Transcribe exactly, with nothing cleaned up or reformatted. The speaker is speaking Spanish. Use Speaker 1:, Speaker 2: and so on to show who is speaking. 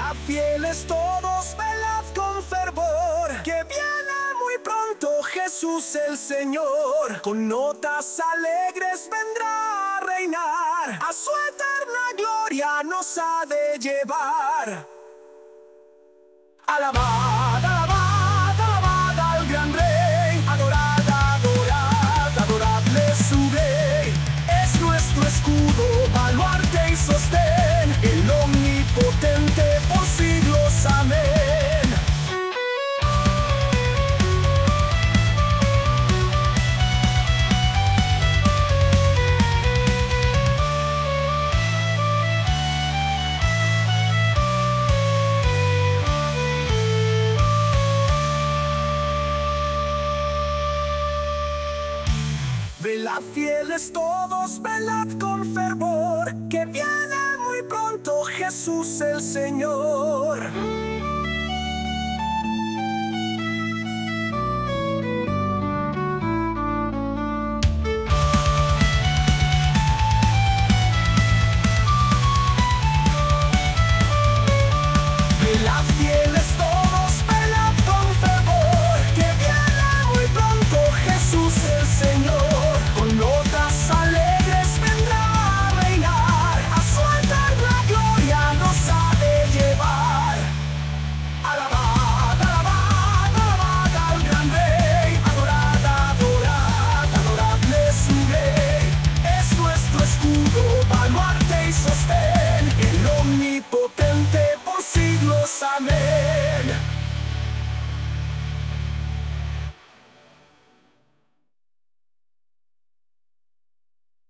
Speaker 1: Velad fieles todos, velad con fervor, que viene muy pronto Jesús el Señor. Con notas alegres vendrá a reinar, a su eterna gloria nos ha de llevar. Alabad, alabad, alabad al gran Rey, adorad, adorad, adoradle su Rey. Es nuestro escudo, baluarte y sostén, el omnipotente por siglos, amén. Velad fieles todos, velad con fervor, que viene muy pronto Jesús el Señor.